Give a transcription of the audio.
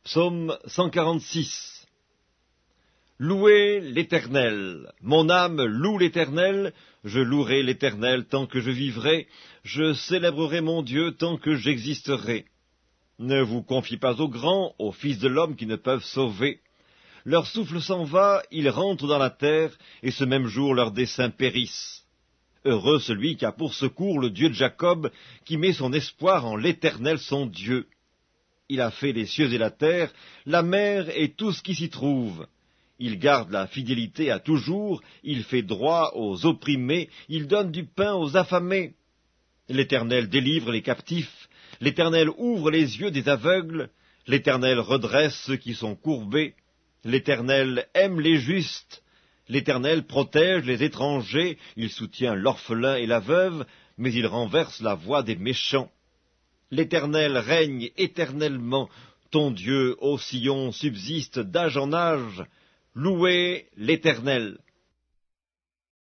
Psaume 146. Louez l'Éternel. Mon âme loue l'Éternel. Je louerai l'Éternel tant que je vivrai. Je célébrerai mon Dieu tant que j'existerai. Ne vous confiez pas aux grands, aux fils de l'homme qui ne peuvent sauver. Leur souffle s'en va, ils rentrent dans la terre, et ce même jour leurs desseins périssent. Heureux celui qui a pour secours le Dieu de Jacob, qui met son espoir en l'Éternel son Dieu. Il a fait les cieux et la terre, la mer et tout ce qui s'y trouve. Il garde la fidélité à toujours, il fait droit aux opprimés, il donne du pain aux affamés. L'Éternel délivre les captifs, l'Éternel ouvre les yeux des aveugles, l'Éternel redresse ceux qui sont courbés, l'Éternel aime les justes, l'Éternel protège les étrangers, il soutient l'orphelin et la veuve, mais il renverse la voie des méchants. L'Éternel règne éternellement, ton Dieu, ô Sion, subsiste d'âge en âge. Louez l'Éternel.